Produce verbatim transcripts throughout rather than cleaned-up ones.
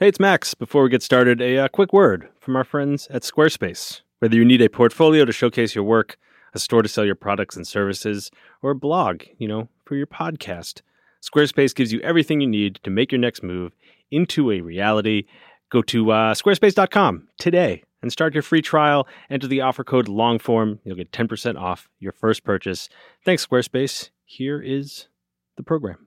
Hey, it's Max. Before we get started, a uh, quick word from our friends at Squarespace. Whether you need a portfolio to showcase your work, a store to sell your products and services, or a blog, you know, for your podcast, Squarespace gives you everything you need to make your next move into a reality. Go to uh, squarespace dot com today and start your free trial. Enter the offer code LONGFORM. You'll get ten percent off your first purchase. Thanks, Squarespace. Here is the program.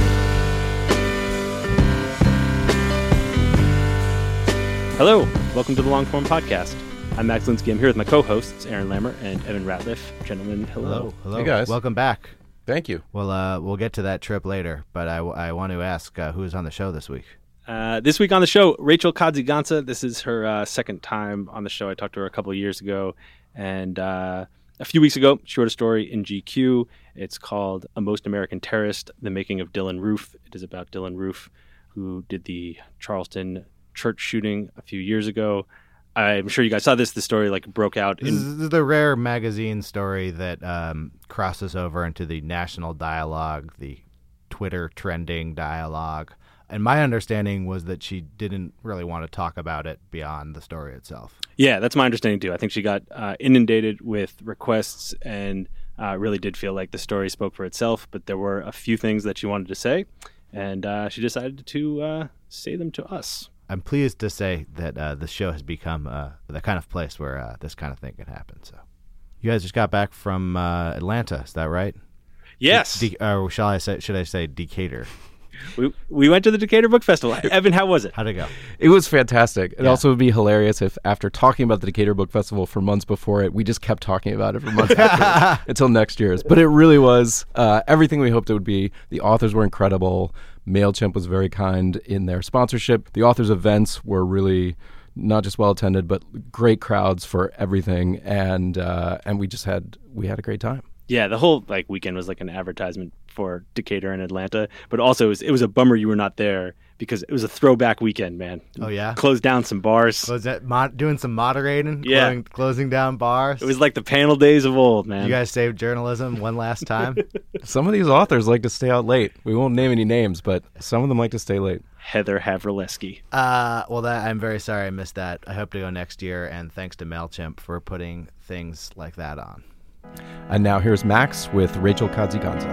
Hello, welcome to the Longform Podcast. I'm Max Linsky. I'm here with my co-hosts, Aaron Lammer and Evan Ratliff. Gentlemen, hello. Hello. Hello. Hey, guys. Welcome back. Thank you. Well, uh, we'll get to that trip later, but I, I want to ask uh, who's on the show this week? Uh, this week on the show, Rachel Kadzigansa. This is her uh, second time on the show. I talked to her a couple of years ago, and uh, a few weeks ago, she wrote a story in G Q. It's called A Most American Terrorist, The Making of Dylann Roof. It is about Dylann Roof, who did the Charleston church shooting a few years ago. I'm sure you guys saw this. The story like broke out. In... This is the rare magazine story that um, crosses over into the national dialogue, the Twitter trending dialogue. And my understanding was that she didn't really want to talk about it beyond the story itself. Yeah, that's my understanding too. I think she got uh, inundated with requests and uh, really did feel like the story spoke for itself. But there were a few things that she wanted to say, and uh, she decided to uh, say them to us. I'm pleased to say that uh, the show has become uh, the kind of place where uh, this kind of thing can happen. So, you guys just got back from uh, Atlanta, is that right? Yes. De- De- or shall I say? Should I say Decatur? We we went to the Decatur Book Festival. Evan, how was it? How'd it go? It was fantastic. It Yeah. also would be hilarious if after talking about the Decatur Book Festival for months before it, we just kept talking about it for months after until next year's. But it really was uh, everything we hoped it would be. The authors were incredible. MailChimp was very kind in their sponsorship. The authors' events were really not just well attended, but great crowds for everything. And uh, and we just had we had a great time. Yeah, the whole like weekend was like an advertisement for Decatur and Atlanta, but also it was, it was a bummer you were not there because it was a throwback weekend, man. Oh yeah, Closed down some bars. was that mod- doing some moderating? Yeah. closing, closing down bars. It was like the panel days of old, man. You guys saved journalism one last time. Some of these authors like to stay out late. We won't name any names, but some of them like to stay late. Heather Havrileski. uh, well, that, I'm very sorry I missed that. I hope to go next year, and thanks to MailChimp for putting things like that on. And now here's Max with Rachel Kadzigansa.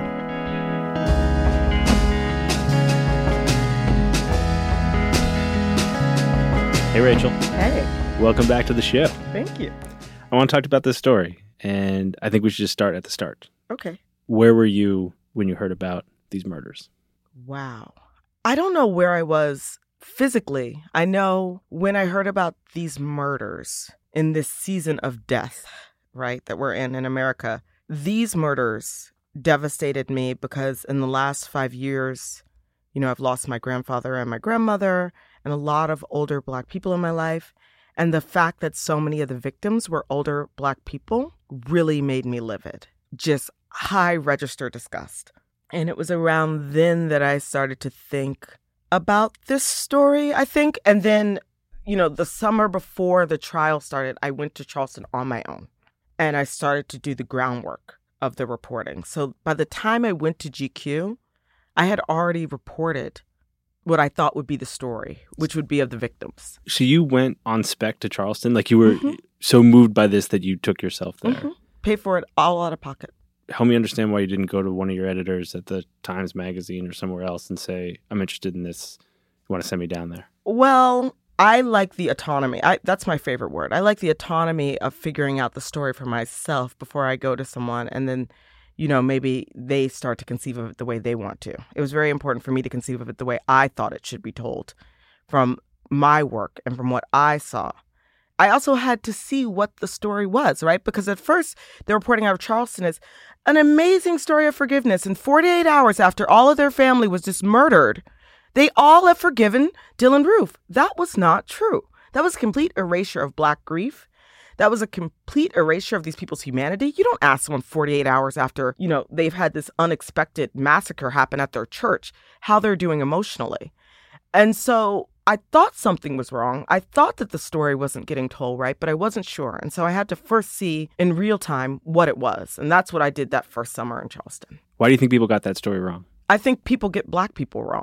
Hey, Rachel. Hey, Welcome back to the show. thank you. I want to talk about this story, and I think we should just start at the start. Okay. Where were you when you heard about these murders? Wow. I don't know where I was physically. I know when I heard about these murders in this season of death, right, that we're in in America, these murders devastated me because in the last five years, you know, I've lost my grandfather and my grandmother and a lot of older Black people in my life. And the fact that so many of the victims were older Black people really made me livid. Just high register disgust. And it was around then that I started to think about this story, I think. And then, you know, the summer before the trial started, I went to Charleston on my own. And I started to do the groundwork of the reporting. So by the time I went to G Q, I had already reported what I thought would be the story, which would be of the victims. So you went on spec to Charleston? Like you were Mm-hmm. so moved by this that you took yourself there? Mm-hmm. Pay for it all out of pocket. Help me understand why you didn't go to one of your editors at the Times Magazine or somewhere else and say, I'm interested in this. You want to send me down there? Well, I like the autonomy. I, that's my favorite word. I like the autonomy of figuring out the story for myself before I go to someone and then, you know, maybe they start to conceive of it the way they want to. It was very important for me to conceive of it the way I thought it should be told from my work and from what I saw. I also had to see what the story was, right? Because at first, the reporting out of Charleston is an amazing story of forgiveness. And forty-eight hours after all of their family was just murdered, they all have forgiven Dylann Roof. That was not true. That was a complete erasure of Black grief. That was a complete erasure of these people's humanity. You don't ask someone forty-eight hours after, you know, they've had this unexpected massacre happen at their church, how they're doing emotionally. And so I thought something was wrong. I thought that the story wasn't getting told right, but I wasn't sure. And so I had to first see in real time what it was. And that's what I did that first summer in Charleston. Why do you think people got that story wrong? I think people get Black people wrong.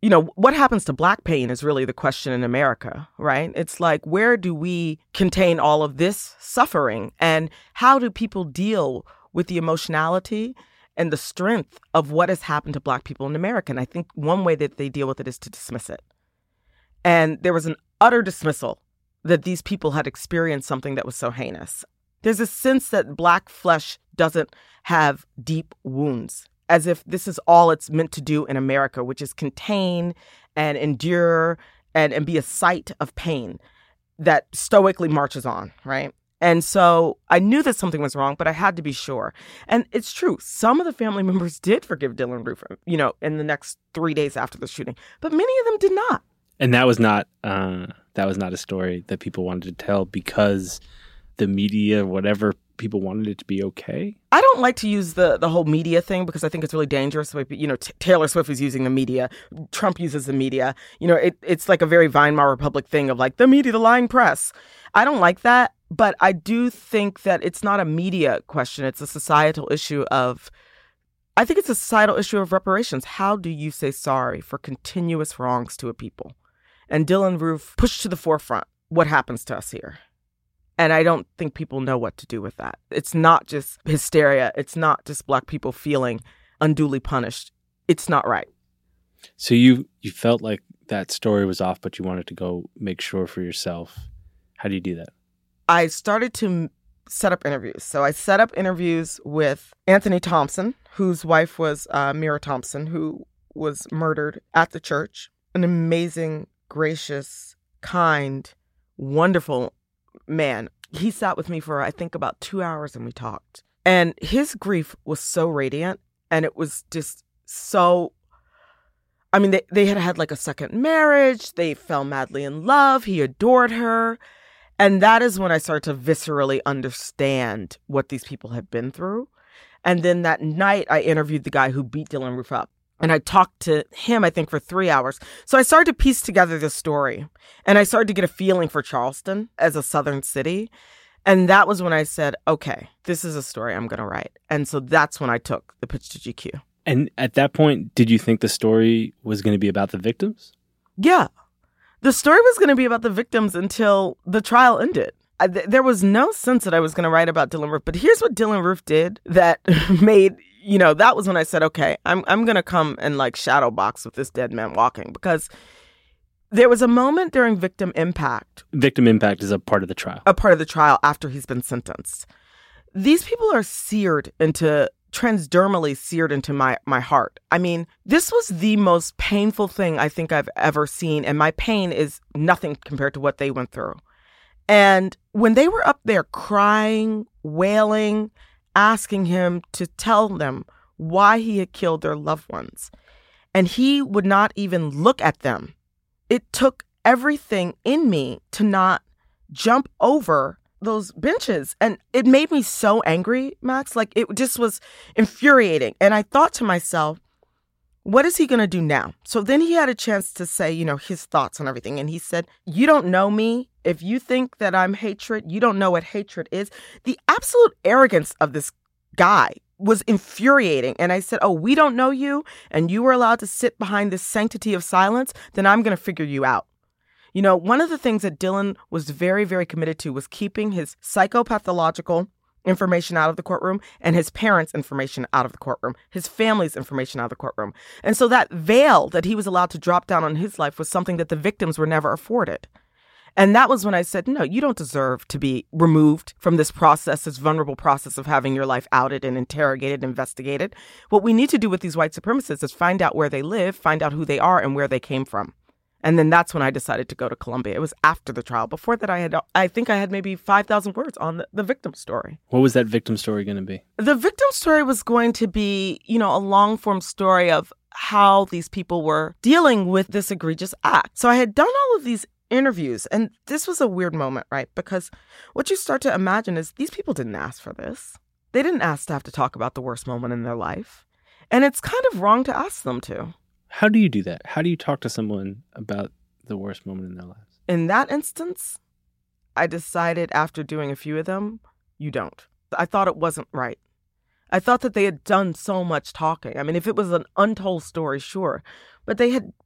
you know, what happens to Black pain is really the question in America, right? It's like, where do we contain all of this suffering? And how do people deal with the emotionality and the strength of what has happened to Black people in America? And I think one way that they deal with it is to dismiss it. And there was an utter dismissal that these people had experienced something that was so heinous. There's a sense that Black flesh doesn't have deep wounds, as if this is all it's meant to do in America, which is contain and endure and, and be a site of pain that stoically marches on, right? And so I knew that something was wrong, but I had to be sure. And it's true. Some of the family members did forgive Dylann Roof, you know, in the next three days after the shooting, but many of them did not. And that was not uh, that was not a story that people wanted to tell because the media, whatever, people wanted it to be okay? I don't like to use the, the whole media thing because I think it's really dangerous. You know, T- Taylor Swift is using the media. Trump uses the media. You know, it, it's like a very Weimar Republic thing of like the media, the lying press. I don't like that. But I do think that it's not a media question. It's a societal issue of, I think it's a societal issue of reparations. How do you say sorry for continuous wrongs to a people? And Dylann Roof pushed to the forefront what happens to us here. And I don't think people know what to do with that. It's not just hysteria. It's not just Black people feeling unduly punished. It's not right. So you, you felt like that story was off, but you wanted to go make sure for yourself. How do you do that? I started to set up interviews. So I set up interviews with Anthony Thompson, whose wife was uh, Mira Thompson, who was murdered at the church. An amazing, gracious, kind, wonderful man. He sat with me for, I think, about two hours and we talked. And his grief was so radiant and it was just so, I mean, they, they had had like a second marriage. They fell madly in love. He adored her. And that is when I started to viscerally understand what these people had been through. And then that night I interviewed the guy who beat Dylann Roof up. And I talked to him, I think, for three hours. So I started to piece together this story. And I started to get a feeling for Charleston as a southern city. And that was when I said, okay, this is a story I'm going to write. And so that's when I took the pitch to G Q. And at that point, did you think the story was going to be about the victims? Yeah. The story was going to be about the victims until the trial ended. I, th- there was no sense that I was going to write about Dylann Roof. But here's what Dylann Roof did that made... You know, that was when I said, okay, I'm I'm going to come and like shadow box with this dead man walking, because there was a moment during victim impact. Victim impact is a part of the trial. A part of the trial after he's been sentenced. These people are seared into, transdermally seared into my, my heart. I mean, this was the most painful thing I think I've ever seen. And my pain is nothing compared to what they went through. And when they were up there crying, wailing, asking him to tell them why he had killed their loved ones, and he would not even look at them. It took everything in me to not jump over those benches. And it made me so angry, Max. Like, it just was infuriating. And I thought to myself, what is he going to do now? So then he had a chance to say, you know, his thoughts on everything. And he said, you don't know me. If you think that I'm hatred, you don't know what hatred is. The absolute arrogance of this guy was infuriating. And I said, oh, we don't know you, and you were allowed to sit behind this sanctity of silence, then I'm going to figure you out. You know, one of the things that Dylann was very, very committed to was keeping his psychopathological information out of the courtroom and his parents' information out of the courtroom, his family's information out of the courtroom. And so that veil that he was allowed to drop down on his life was something that the victims were never afforded. And that was when I said, no, you don't deserve to be removed from this process, this vulnerable process of having your life outed and interrogated, investigated. What we need to do with these white supremacists is find out where they live, find out who they are and where they came from. And then that's when I decided to go to Columbia. It was after the trial. Before that, I had, I think I had maybe five thousand words on the, the victim story. What was that victim story going to be? The victim story was going to be, you know, a long form story of how these people were dealing with this egregious act. So I had done all of these interviews, and this was a weird moment, right? Because what you start to imagine is these people didn't ask for this. They didn't ask to have to talk about the worst moment in their life. And it's kind of wrong to ask them to. How do you do that? How do you talk to someone about the worst moment in their lives? In that instance, I decided after doing a few of them, you don't. I thought it wasn't right. I thought that they had done so much talking. I mean, if it was an untold story, sure. But they had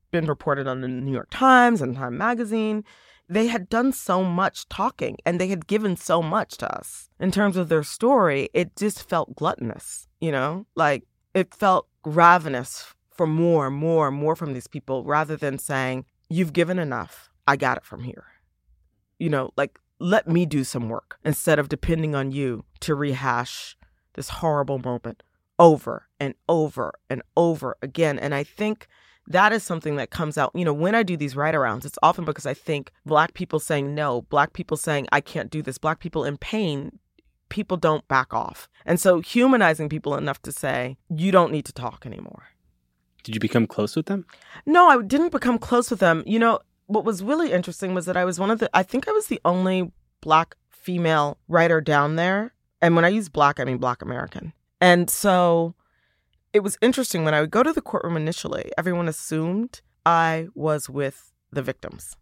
been reported on the New York Times and Time Magazine. They had done so much talking, and they had given so much to us in terms of their story. It just felt gluttonous, you know, like it felt ravenous for more, more, more from these people, rather than saying, you've given enough. I got it from here. You know, like, let me do some work instead of depending on you to rehash this horrible moment over and over and over again. And I think that is something that comes out, you know, when I do these write-arounds, it's often because I think Black people saying no, Black people saying, I can't do this, Black people in pain, people don't back off. And so humanizing people enough to say, you don't need to talk anymore. Did you become close with them? No, I didn't become close with them. You know, what was really interesting was that I was one of the, I think I was the only Black female writer down there. And when I use Black, I mean Black American. And so it was interesting when I would go to the courtroom initially, everyone assumed I was with the victims.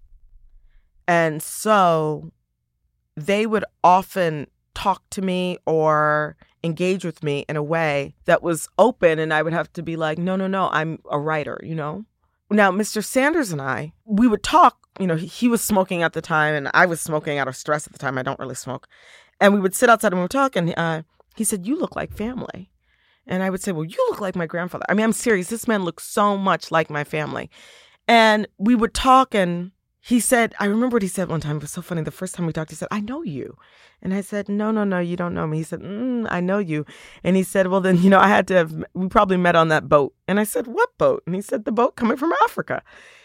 And so they would often talk to me or engage with me in a way that was open, and I would have to be like, no, no, no, I'm a writer, you know? Now, Mister Sanders and I, we would talk, you know, he, he was smoking at the time, and I was smoking out of stress at the time. I don't really smoke. And we would sit outside and we would talk, and uh, he said, you look like family. And I would say, well, you look like my grandfather. I mean, I'm serious. This man looks so much like my family. And we would talk, and he said, I remember what he said one time. It was so funny. The first time we talked, he said, I know you. And I said, no, no, no, you don't know me. He said, mm, I know you. And he said, well, then, you know, I had to have, we probably met on that boat. And I said, what boat? And he said, the boat coming from Africa.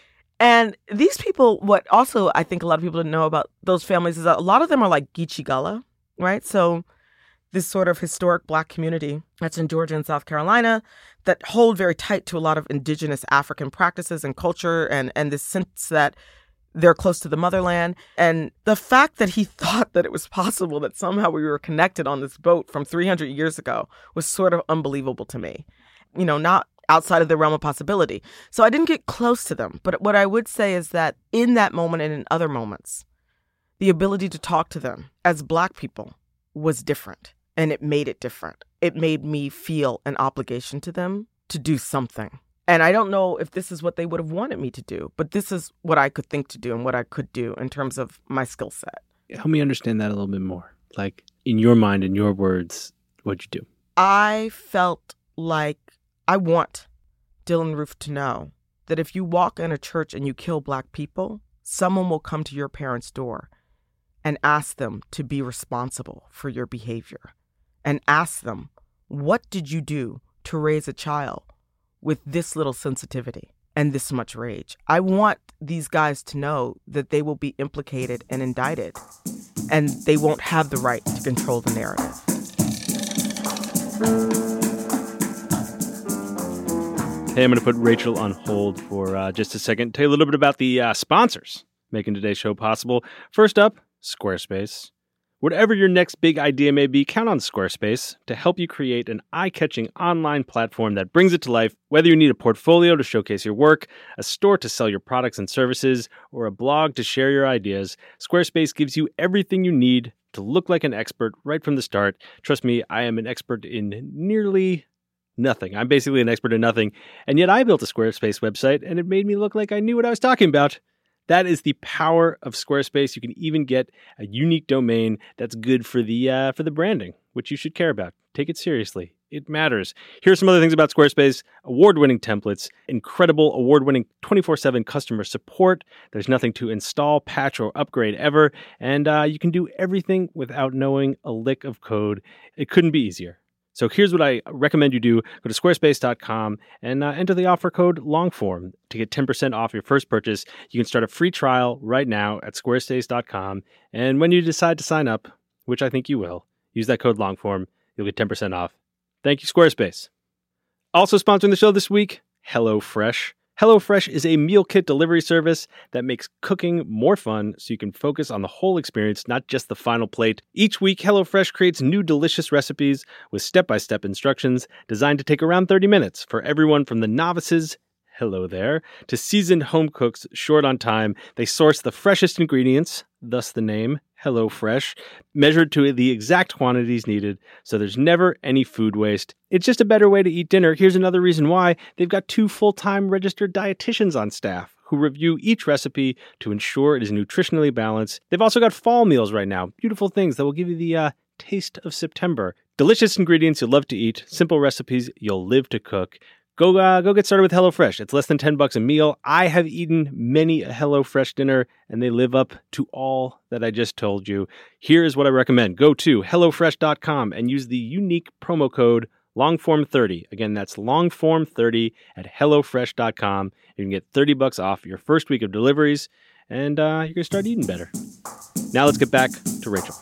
And these people, what also I think a lot of people didn't know about those families is that a lot of them are like Geechee Gullah, right? So this sort of historic Black community that's in Georgia and South Carolina that hold very tight to a lot of indigenous African practices and culture, and, and this sense that they're close to the motherland. And the fact that he thought that it was possible that somehow we were connected on this boat from three hundred years ago was sort of unbelievable to me, you know, not outside of the realm of possibility. So I didn't get close to them. But what I would say is that in that moment and in other moments, the ability to talk to them as Black people was different. And it made it different. It made me feel an obligation to them to do something. And I don't know if this is what they would have wanted me to do, but this is what I could think to do and what I could do in terms of my skill set. Help me understand that a little bit more. Like, in your mind, in your words, what'd you do? I felt like I want Dylann Roof to know that if you walk in a church and you kill Black people, someone will come to your parents' door and ask them to be responsible for your behavior, and ask them, what did you do to raise a child with this little sensitivity and this much rage? I want these guys to know that they will be implicated and indicted, and they won't have the right to control the narrative. Hey, I'm going to put Rachel on hold for uh, just a second. Tell you a little bit about the uh, sponsors making today's show possible. First up, Squarespace. Whatever your next big idea may be, count on Squarespace to help you create an eye-catching online platform that brings it to life. Whether you need a portfolio to showcase your work, a store to sell your products and services, or a blog to share your ideas, Squarespace gives you everything you need to look like an expert right from the start. Trust me, I am an expert in nearly nothing. I'm basically an expert in nothing, and yet I built a Squarespace website, and it made me look like I knew what I was talking about. That is the power of Squarespace. You can even get a unique domain that's good for the uh, for the branding, which you should care about. Take it seriously. It matters. Here's some other things about Squarespace. Award-winning templates, incredible award-winning twenty-four seven customer support. There's nothing to install, patch, or upgrade ever. And uh, you can do everything without knowing a lick of code. It couldn't be easier. So here's what I recommend you do. Go to squarespace dot com and uh, enter the offer code LONGFORM to get ten percent off your first purchase. You can start a free trial right now at squarespace dot com. And when you decide to sign up, which I think you will, use that code LONGFORM. You'll get ten percent off. Thank you, Squarespace. Also sponsoring the show this week, HelloFresh. HelloFresh is a meal kit delivery service that makes cooking more fun so you can focus on the whole experience, not just the final plate. Each week, HelloFresh creates new delicious recipes with step-by-step instructions designed to take around thirty minutes for everyone from the novices, hello there, to seasoned home cooks short on time. They source the freshest ingredients, thus the name HelloFresh, measured to the exact quantities needed, so there's never any food waste. It's just a better way to eat dinner. Here's another reason why. They've got two full-time registered dietitians on staff who review each recipe to ensure it is nutritionally balanced. They've also got fall meals right now, beautiful things that will give you the uh, taste of September. Delicious ingredients you'll love to eat, simple recipes you'll live to cook. Go uh, go get started with HelloFresh. It's less than ten bucks a meal. I have eaten many a HelloFresh dinner, and they live up to all that I just told you. Here is what I recommend. Go to HelloFresh dot com and use the unique promo code Longform thirty. Again, that's Longform thirty at HelloFresh dot com. You can get thirty bucks off your first week of deliveries, and uh, you're going to start eating better. Now let's get back to Rachel.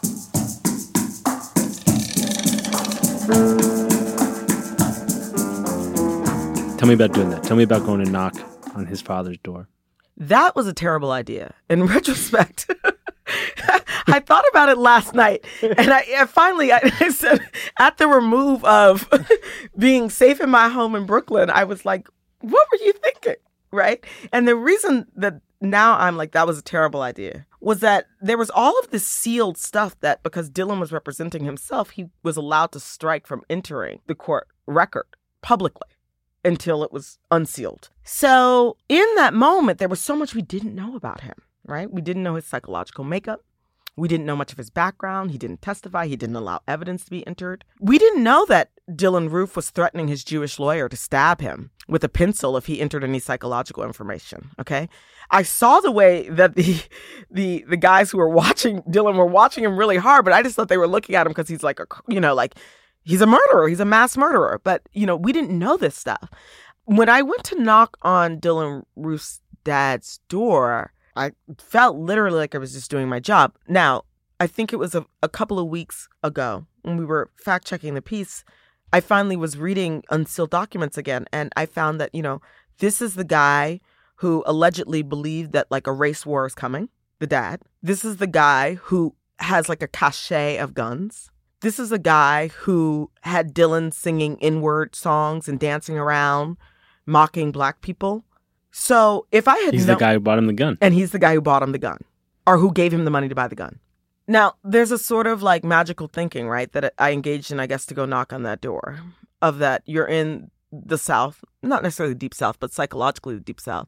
Tell me about doing that. Tell me about going to knock on his father's door. That was a terrible idea. In retrospect, I thought about it last night, and I, I finally, I, I said, at the remove of being safe in my home in Brooklyn, I was like, what were you thinking, right? And the reason that now I'm like, that was a terrible idea, was that there was all of this sealed stuff that because Dylan was representing himself, he was allowed to strike from entering the court record publicly until it was unsealed. So in that moment, there was so much we didn't know about him, right? We didn't know his psychological makeup. We didn't know much of his background. He didn't testify. He didn't allow evidence to be entered. We didn't know that Dylan Roof was threatening his Jewish lawyer to stab him with a pencil if he entered any psychological information, okay? I saw the way that the the the guys who were watching Dylan were watching him really hard, but I just thought they were looking at him because he's like, a, you know, like, he's a murderer. He's a mass murderer. But, you know, we didn't know this stuff. When I went to knock on Dylan Roof's dad's door, I felt literally like I was just doing my job. Now, I think it was a, a couple of weeks ago when we were fact-checking the piece, I finally was reading unsealed documents again, and I found that, you know, this is the guy who allegedly believed that, like, a race war is coming, the dad. This is the guy who has, like, a cache of guns. This is a guy who had Dylan singing N-word songs and dancing around, mocking Black people. So if I had He's no- the guy who bought him the gun. And he's the guy who bought him the gun, or who gave him the money to buy the gun. Now, there's a sort of like magical thinking, right, that I engaged in, I guess, to go knock on that door, of that you're in the South, not necessarily the Deep South, but psychologically the Deep South.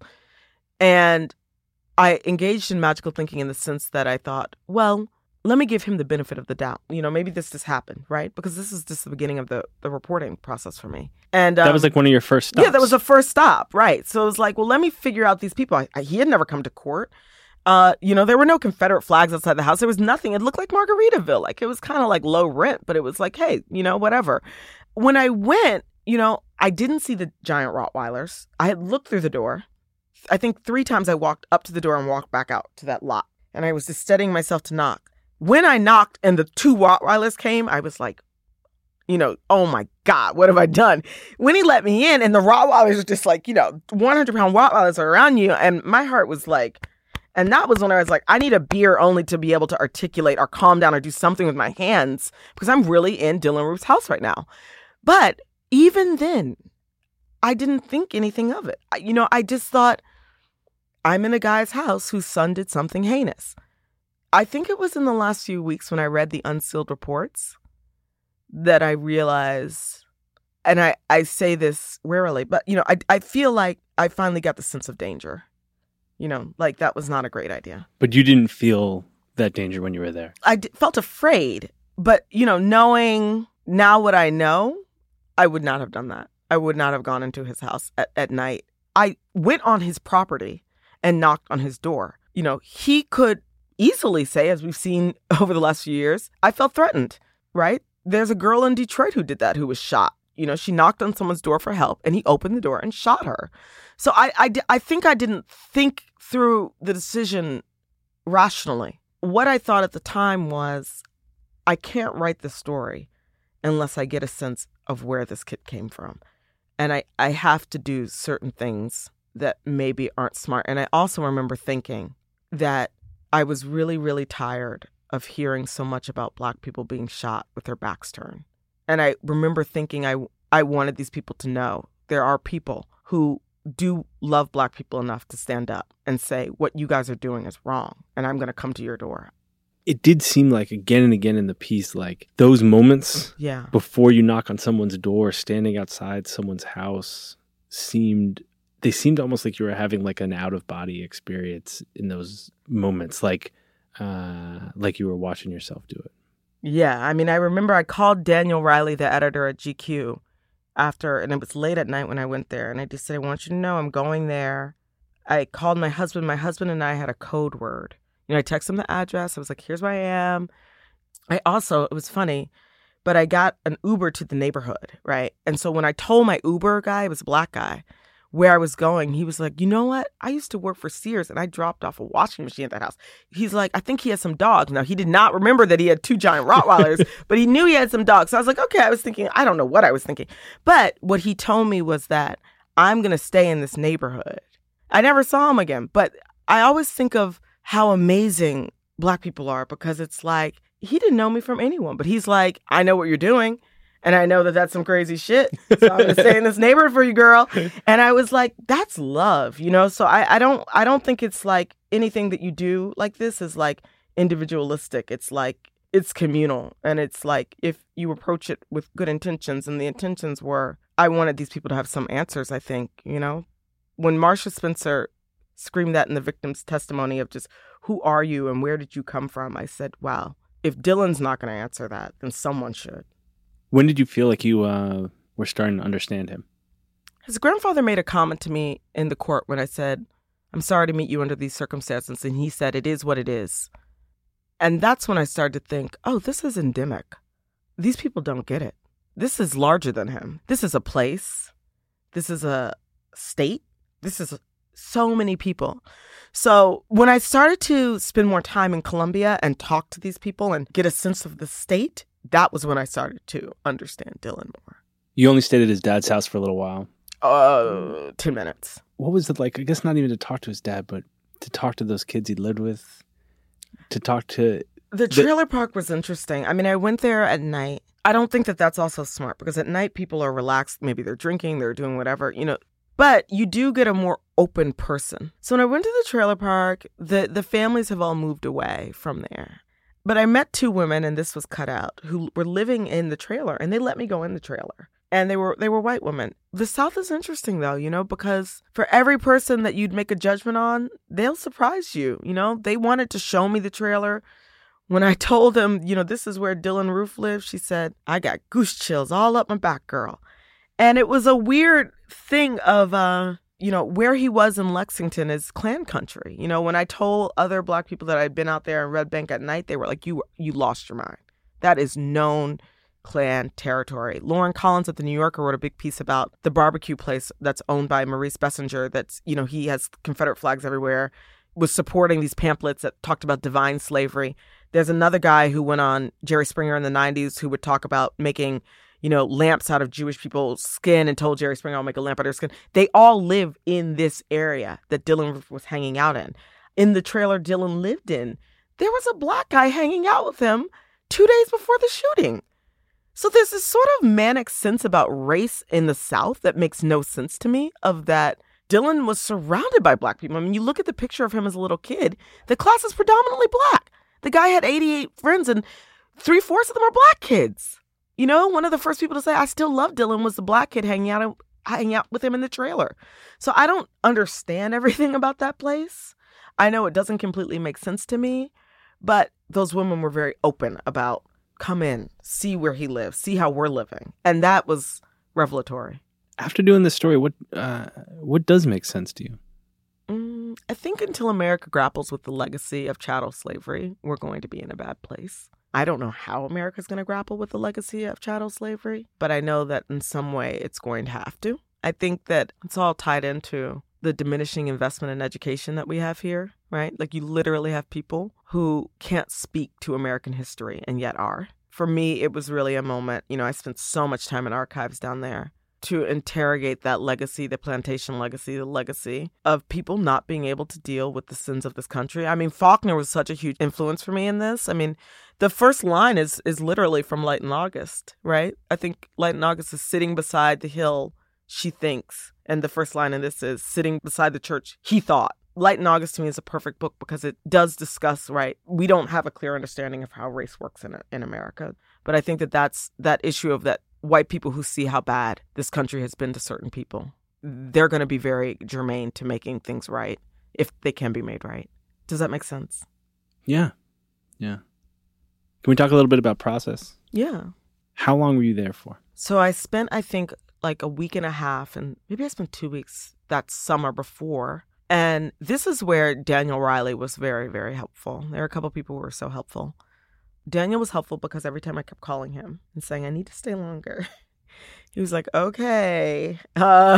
And I engaged in magical thinking in the sense that I thought, well, let me give him the benefit of the doubt. You know, maybe this just happened, right? Because this is just the beginning of the, the reporting process for me. And um, that was like one of your first stops. Yeah, that was the first stop, right? So it was like, well, let me figure out these people. I, I, he had never come to court. Uh, you know, there were no Confederate flags outside the house. There was nothing. It looked like Margaritaville. Like, it was kind of like low rent, but it was like, hey, you know, whatever. When I went, you know, I didn't see the giant Rottweilers. I had looked through the door. I think three times I walked up to the door and walked back out to that lot. And I was just steadying myself to knock. When I knocked and the two Rottweilers came, I was like, you know, oh my God, what have I done? When he let me in and the Rottweilers are just like, you know, one hundred pound Rottweilers are around you. And my heart was like, and that was when I was like, I need a beer only to be able to articulate or calm down or do something with my hands because I'm really in Dylan Roof's house right now. But even then, I didn't think anything of it. I, you know, I just thought, I'm in a guy's house whose son did something heinous. I think it was in the last few weeks when I read the unsealed reports that I realized, and I, I say this rarely, but, you know, I, I feel like I finally got the sense of danger. You know, like that was not a great idea. But you didn't feel that danger when you were there. I d- felt afraid, but, you know, knowing now what I know, I would not have done that. I would not have gone into his house at, at night. I went on his property and knocked on his door. You know, he could easily say, as we've seen over the last few years, I felt threatened, right? There's a girl in Detroit who did that, who was shot. You know, she knocked on someone's door for help and he opened the door and shot her. So I, I, I think I didn't think through the decision rationally. What I thought at the time was, I can't write the story unless I get a sense of where this kid came from. And I, I have to do certain things that maybe aren't smart. And I also remember thinking that I was really, really tired of hearing so much about Black people being shot with their backs turned. And I remember thinking I, I wanted these people to know there are people who do love Black people enough to stand up and say, what you guys are doing is wrong, and I'm going to come to your door. it did seem like again and again in the piece, like those moments Yeah. before you knock on someone's door, standing outside someone's house, seemed, they seemed almost like you were having like an out of body experience in those moments, like, uh, like you were watching yourself do it. Yeah. I mean, I remember I called Daniel Riley, the editor at G Q, after, and it was late at night when I went there. And I just said, I want you to know I'm going there. I called my husband. My husband and I had a code word. You know, I texted him the address. I was like, here's where I am. I also, it was funny, but I got an Uber to the neighborhood, right? And so when I told my Uber guy, it was a black guy, where I was going, he was like, you know what? I used to work for Sears and I dropped off a washing machine at that house. He's like, I think he has some dogs. Now, he did not remember that he had two giant Rottweilers, but he knew he had some dogs. So I was like, okay, I was thinking, I don't know what I was thinking. But what he told me was that I'm going to stay in this neighborhood. I never saw him again, but I always think of how amazing Black people are, because it's like, he didn't know me from anyone, but he's like, I know what you're doing. And I know that that's some crazy shit. So I'm going to stay in this neighborhood for you, girl. And I was like, that's love, you know? So I, I don't I don't think it's like anything that you do like this is like individualistic. It's like, it's communal. And it's like, if you approach it with good intentions, and the intentions were, I wanted these people to have some answers, I think, you know? When Marsha Spencer screamed that in the victim's testimony of just, who are you and where did you come from? I said, wow, if Dylan's not going to answer that, then someone should. When did you feel like you uh, were starting to understand him? His grandfather made a comment to me in the court when I said, I'm sorry to meet you under these circumstances. And he said, it is what it is. And that's when I started to think, oh, this is endemic. These people don't get it. This is larger than him. This is a place. This is a state. This is so many people. So when I started to spend more time in Colombia and talk to these people and get a sense of the state, that was when I started to understand Dylan more. You only stayed at his dad's house for a little while. Uh, ten minutes. What was it like? I guess not even to talk to his dad, but to talk to those kids he lived with, to talk to... The trailer park was interesting. I mean, I went there at night. I don't think that that's also smart, because at night people are relaxed. Maybe they're drinking, they're doing whatever, you know. But you do get a more open person. So when I went to the trailer park, the, the families have all moved away from there. But I met two women, and this was cut out, who were living in the trailer, and they let me go in the trailer. And they were they were white women. The South is interesting, though, you know, because for every person that you'd make a judgment on, they'll surprise you. You know, they wanted to show me the trailer. When I told them, you know, this is where Dylan Roof lives, she said, I got goose chills all up my back, girl. And it was a weird thing of, uh, you know, where he was in Lexington is Klan country. You know, when I told other Black people that I'd been out there in Red Bank at night, they were like, you you lost your mind. That is known Klan territory. Lauren Collins at The New Yorker wrote a big piece about the barbecue place that's owned by Maurice Bessinger. That's, you know, he has Confederate flags everywhere, was supporting these pamphlets that talked about divine slavery. There's another guy who went on Jerry Springer in the nineties who would talk about making, you know, lamps out of Jewish people's skin, and told Jerry Springer, I'll make a lamp out of your skin. They all live in this area that Dylan was hanging out in. In the trailer Dylan lived in, there was a Black guy hanging out with him two days before the shooting. So there's this sort of manic sense about race in the South that makes no sense to me, of that Dylan was surrounded by Black people. I mean, you look at the picture of him as a little kid, the class is predominantly Black. The guy had eighty-eight friends, and three-fourths of them are Black kids. You know, one of the first people to say, I still love Dylan, was the Black kid hanging out, hanging out with him in the trailer. So I don't understand everything about that place. I know it doesn't completely make sense to me, but those women were very open about, come in, see where he lives, see how we're living. And that was revelatory. After doing this story, what uh, what does make sense to you? Mm, I think until America grapples with the legacy of chattel slavery, we're going to be in a bad place. I don't know how America's going to grapple with the legacy of chattel slavery, but I know that in some way it's going to have to. I think that it's all tied into the diminishing investment in education that we have here, right? Like, you literally have people who can't speak to American history and yet are. For me, it was really a moment, you know, I spent so much time in archives down there to interrogate that legacy, the plantation legacy, the legacy of people not being able to deal with the sins of this country. I mean, Faulkner was such a huge influence for me in this. I mean, the first line is is literally from Light in August, right? I think Light in August is sitting beside the hill she thinks. And the first line in this is sitting beside the church he thought. Light in August to me is a perfect book because it does discuss, right, we don't have a clear understanding of how race works in in America. But I think that that's that issue of that white people who see how bad this country has been to certain people, they're going to be very germane to making things right if they can be made right. Does that make sense? Yeah. Yeah. Can we talk a little bit about process? Yeah. How long were you there for? So I spent, I think, like a week and a half, and maybe I spent two weeks that summer before. And this is where Daniel Riley was very, very helpful. There are a couple of people who were so helpful. Daniel was helpful because every time I kept calling him and saying, I need to stay longer, he was like, okay. Uh,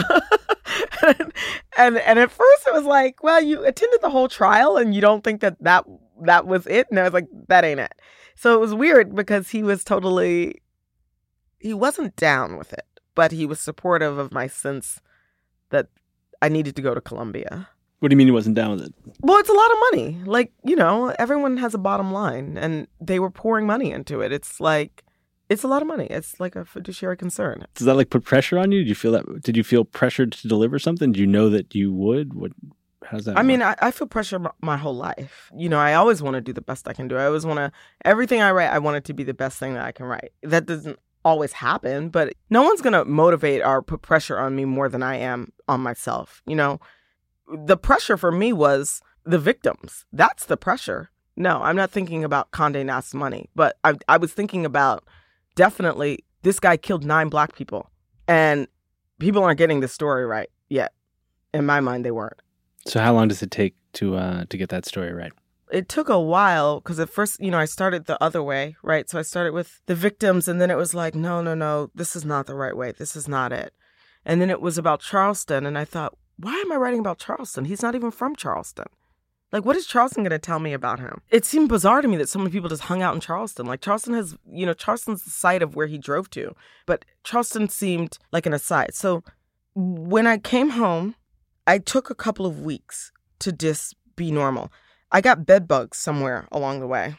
and, and and at first it was like, well, you attended the whole trial and you don't think that that, that was it? And I was like, that ain't it. So it was weird because he was totally, he wasn't down with it, but he was supportive of my sense that I needed to go to Columbia. What do you mean he wasn't down with it? Well, it's a lot of money. Like, you know, everyone has a bottom line, and they were pouring money into it. It's like, it's a lot of money. It's like a fiduciary concern. Does that like put pressure on you? Did you feel that? Did you feel pressured to deliver something? Did you know that you would? What? How's that? I work? mean, I, I feel pressure my, my whole life. You know, I always want to do the best I can do. I always want to, everything I write, I want it to be the best thing that I can write. That doesn't always happen, but no one's going to motivate or put pressure on me more than I am on myself. You know, the pressure for me was the victims. That's the pressure. No, I'm not thinking about Condé Nast's money, but I, I was thinking about definitely this guy killed nine black people, and people aren't getting the story right yet. In my mind, they weren't. So how long does it take to uh, to get that story right? It took a while because at first, you know, I started the other way, right? So I started with the victims, and then it was like, no, no, no, this is not the right way. This is not it. And then it was about Charleston, and I thought, why am I writing about Charleston? He's not even from Charleston. Like, what is Charleston going to tell me about him? It seemed bizarre to me that so many people just hung out in Charleston. Like, Charleston has, you know, Charleston's the site of where he drove to. But Charleston seemed like an aside. So when I came home, I took a couple of weeks to just be normal. I got bed bugs somewhere along the way.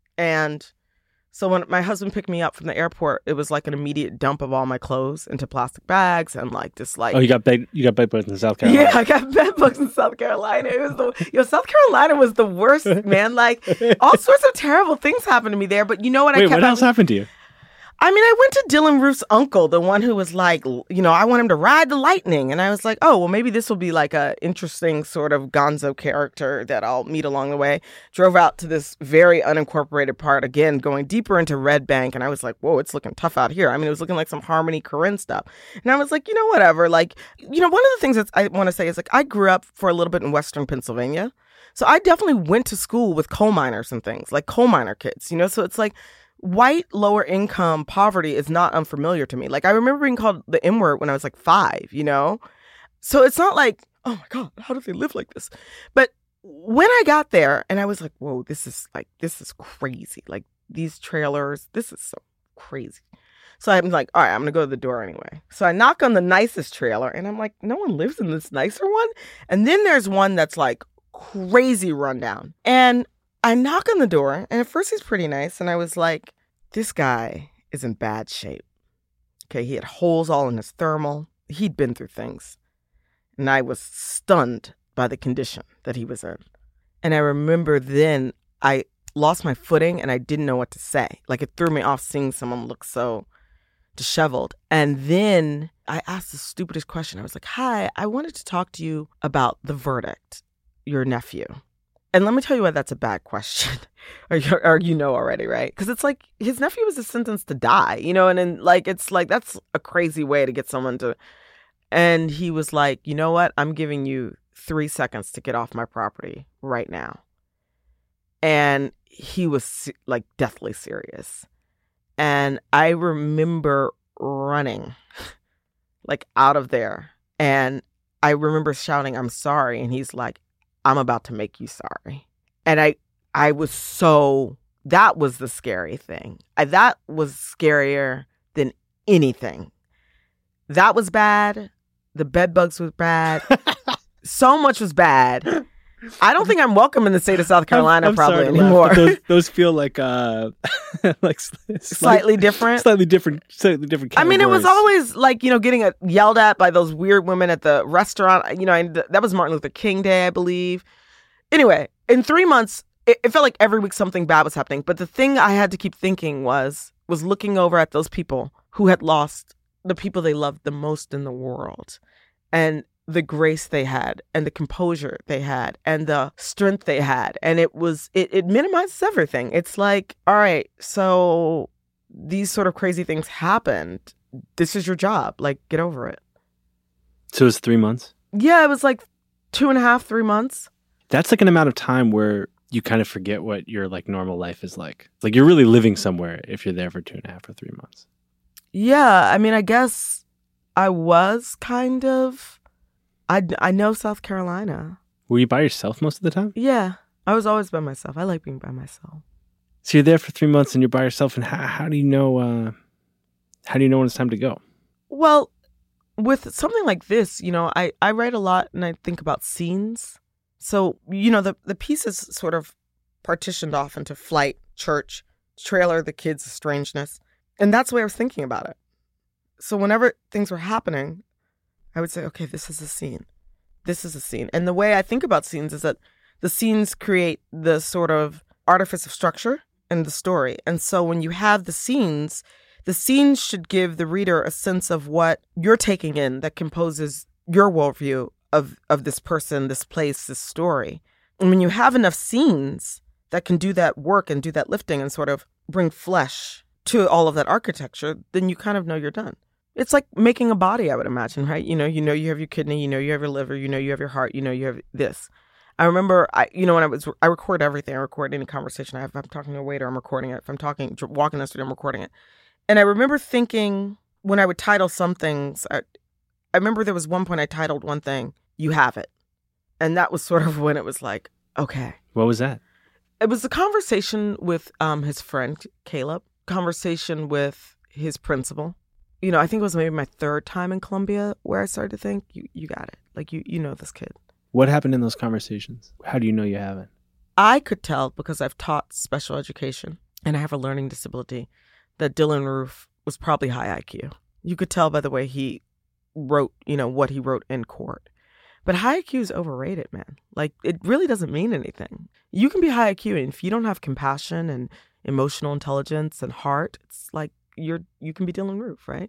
And so when my husband picked me up from the airport, it was like an immediate dump of all my clothes into plastic bags and like this like... Oh, you got bed, you got bed bugs in South Carolina? Yeah, I got bed bugs in South Carolina. It was the... Yo, South Carolina was the worst, man. Like, all sorts of terrible things happened to me there. But you know what? Wait, I kept what else having... happened to you? I mean, I went to Dylan Roof's uncle, the one who was like, you know, I want him to ride the lightning. And I was like, oh, well, maybe this will be like a interesting sort of gonzo character that I'll meet along the way. Drove out to this very unincorporated part, again, going deeper into Red Bank. And I was like, whoa, it's looking tough out here. I mean, it was looking like some Harmony Korine stuff. And I was like, you know, whatever. Like, you know, one of the things that I want to say is like, I grew up for a little bit in Western Pennsylvania. So I definitely went to school with coal miners and things, like coal miner kids, you know? So it's like, white, lower income poverty is not unfamiliar to me. Like, I remember being called the M word when I was like five, you know? So it's not like, oh my God, how do they live like this? But when I got there and I was like, whoa, this is like, this is crazy. Like, these trailers, this is so crazy. So I'm like, all right, I'm going to go to the door anyway. So I knock on the nicest trailer and I'm like, no one lives in this nicer one. And then there's one that's like crazy rundown. And I knock on the door, and at first he's pretty nice, and I was like, this guy is in bad shape. Okay, he had holes all in his thermal. He'd been through things. And I was stunned by the condition that he was in. And I remember then I lost my footing, and I didn't know what to say. Like, it threw me off seeing someone look so disheveled. And then I asked the stupidest question. I was like, hi, I wanted to talk to you about the verdict, your nephew. And let me tell you why that's a bad question, or, or you know already, right? Because it's like his nephew was sentenced to die, you know, and then like it's like that's a crazy way to get someone to. And he was like, you know what? I'm giving you three seconds to get off my property right now. And he was like deathly serious. And I remember running like out of there. And I remember shouting, I'm sorry. And he's like, I'm about to make you sorry. And I I was so, that was the scary thing. I, that was scarier than anything. That was bad. The bed bugs was bad. So much was bad. I don't think I'm welcome in the state of South Carolina I'm, I'm probably sorry to laugh, anymore. but those, those feel like uh, like slight, Slightly different. slightly different, slightly different. I mean, it was categories. always like, you know, getting a, yelled at by those weird women at the restaurant. You know, I, that was Martin Luther King Day, I believe. Anyway, in three months, it, it felt like every week something bad was happening. But the thing I had to keep thinking was, was looking over at those people who had lost the people they loved the most in the world. And the grace they had and the composure they had and the strength they had. And it was, it, it minimizes everything. It's like, all right, so these sort of crazy things happened. This is your job. Like, get over it. So it was three months? Yeah, it was like two and a half, three months. That's like an amount of time where you kind of forget what your like normal life is like. Like you're really living somewhere if you're there for two and a half or three months. Yeah, I mean, I guess I was kind of... I, I know South Carolina. Were you by yourself most of the time? Yeah, I was always by myself. I like being by myself. So you're there for three months and you're by yourself. And how, how do you know? Uh, how do you know when it's time to go? Well, with something like this, you know, I, I write a lot and I think about scenes. So, you know, the the piece is sort of partitioned off into flight, church, trailer, the kids' strangeness, and that's the way I was thinking about it. So whenever things were happening, I would say, okay, this is a scene. This is a scene. And the way I think about scenes is that the scenes create the sort of artifice of structure in the story. And so when you have the scenes, the scenes should give the reader a sense of what you're taking in that composes your worldview of, of this person, this place, this story. And when you have enough scenes that can do that work and do that lifting and sort of bring flesh to all of that architecture, then you kind of know you're done. It's like making a body, I would imagine, right? You know, you know you have your kidney, you know you have your liver, you know you have your heart, you know you have this. I remember, I you know, when I was, I record everything. I record any conversation I have. If I'm talking to a waiter, I'm recording it. If I'm talking, walking down the street, I'm recording it. And I remember thinking when I would title some things, I, I remember there was one point I titled one thing, "You Have It." And that was sort of when it was like, okay. What was that? It was a conversation with um his friend, Caleb, conversation with his principal. You know, I think it was maybe my third time in Columbia where I started to think, you, you got it. Like, you, you know this kid. What happened in those conversations? How do you know you haven't? I could tell because I've taught special education and I have a learning disability that Dylann Roof was probably high I Q. You could tell by the way he wrote, you know, what he wrote in court. But high I Q is overrated, man. Like, it really doesn't mean anything. You can be high I Q, and if you don't have compassion and emotional intelligence and heart, it's like, you're you can be Dylann Roof, right?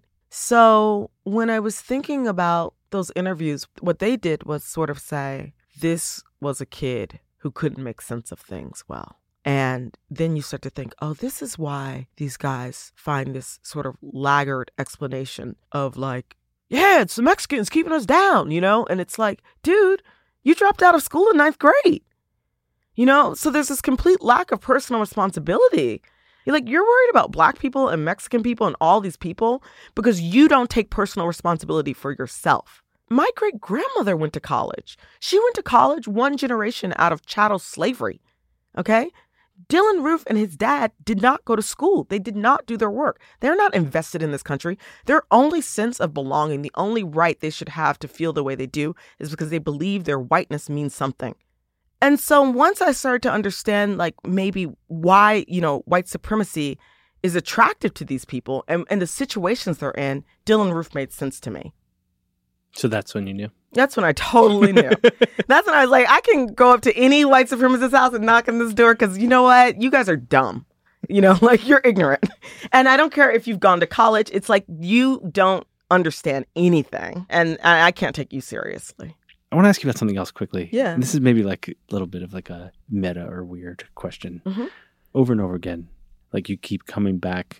So when I was thinking about those interviews, what they did was sort of say, this was a kid who couldn't make sense of things well. And then you start to think, oh, this is why these guys find this sort of laggard explanation of like, yeah, it's the Mexicans keeping us down, you know? And it's like, dude, you dropped out of school in ninth grade, you know? So there's this complete lack of personal responsibility. You're like, you're worried about Black people and Mexican people and all these people because you don't take personal responsibility for yourself. My great grandmother went to college. She went to college one generation out of chattel slavery. Okay? Dylann Roof and his dad did not go to school. They did not do their work. They're not invested in this country. Their only sense of belonging, the only right they should have to feel the way they do is because they believe their whiteness means something. And so once I started to understand, like, maybe why, you know, white supremacy is attractive to these people and, and the situations they're in, Dylann Roof made sense to me. So that's when you knew? That's when I totally knew. That's when I was like, I can go up to any white supremacist house and knock on this door because you know what? You guys are dumb. You know, like, you're ignorant. And I don't care if you've gone to college. It's like you don't understand anything. And I, I can't take you seriously. I want to ask you about something else quickly. Yeah. And this is maybe like a little bit of like a meta or weird question. Mm-hmm. Over and over again, like you keep coming back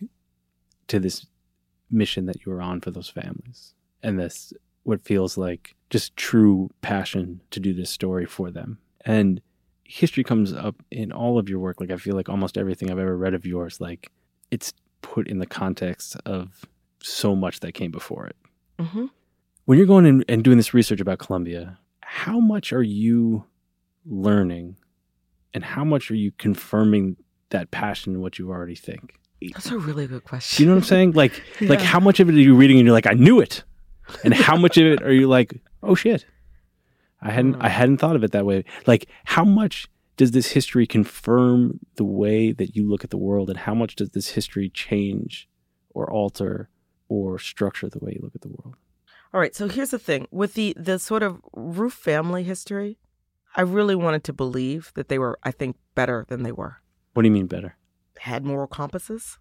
to this mission that you were on for those families and this, what feels like just true passion to do this story for them. And history comes up in all of your work. Like I feel like almost everything I've ever read of yours, like it's put in the context of so much that came before it. Mm-hmm. When you're going in and doing this research about Columbia, how much are you learning and how much are you confirming that passion in what you already think? That's a really good question. Do you know what I'm saying? Like, Yeah. like how much of it are you reading and you're like, I knew it? And how much of it are you like, oh shit, I hadn't Mm. I hadn't thought of it that way. Like, how much does this history confirm the way that you look at the world, and how much does this history change or alter or structure the way you look at the world? All right, so here's the thing. With the, the sort of Roof family history, I really wanted to believe that they were, I think, better than they were. What do you mean better? Had moral compasses.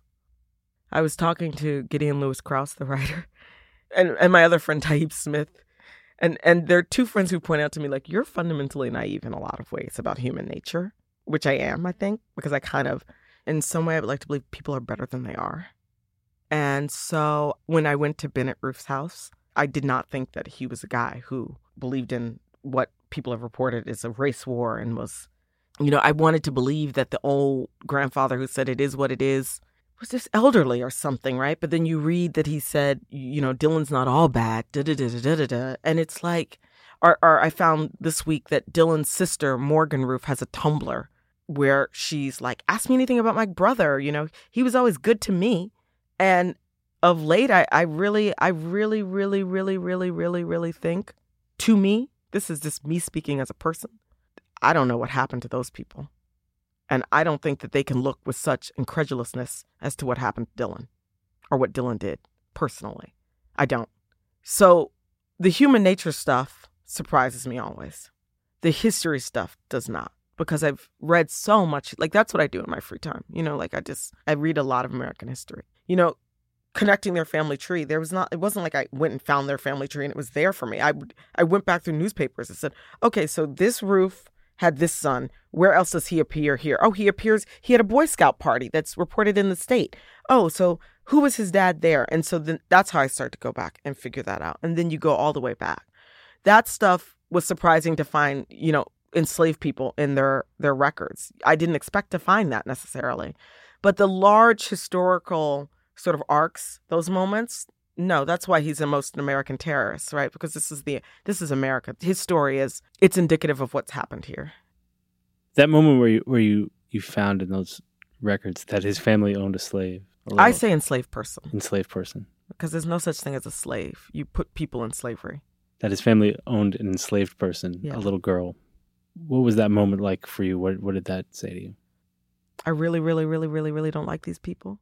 I was talking to Gideon Lewis Krauss, the writer, and, and my other friend, Taib Smith. And and there are two friends who point out to me, like, you're fundamentally naive in a lot of ways about human nature, which I am, I think, because I kind of, in some way, I would like to believe people are better than they are. And so when I went to Bennett Roof's house, I did not think that he was a guy who believed in what people have reported is a race war and was, you know, I wanted to believe that the old grandfather who said it is what it is was just elderly or something, right? But then you read that he said, you know, Dylan's not all bad, da da da da da da, and it's like, or, or I found this week that Dylan's sister Morgan Roof has a Tumblr where she's like, ask me anything about my brother, you know, he was always good to me, and of late, I, I really, I really, really, really, really, really, really think, to me, this is just me speaking as a person, I don't know what happened to those people. And I don't think that they can look with such incredulousness as to what happened to Dylan or what Dylan did personally. I don't. So the human nature stuff surprises me always. The history stuff does not, because I've read so much. Like, that's what I do in my free time. You know, like I just, I read a lot of American history. You know, connecting their family tree, there was not, it wasn't like I went and found their family tree and it was there for me. I, I went back through newspapers and said, okay, so this Roof had this son. Where else does he appear here? Oh, he appears, he had a Boy Scout party that's reported in the state. Oh, so who was his dad there? And so then that's how I start to go back and figure that out. And then you go all the way back. That stuff was surprising to find, you know, enslaved people in their, their records. I didn't expect to find that necessarily. But the large historical sort of arcs, those moments, no, that's why he's the most American terrorist, right? Because this is the this is America. His story is, it's indicative of what's happened here. That moment where you where you, you found in those records that his family owned a slave. A I say enslaved person. enslaved person. Because there's no such thing as a slave. You put people in slavery. That his family owned an enslaved person, Yeah. a little girl. What was that moment like for you? What what did that say to you? I really, really, really, really, really don't like these people.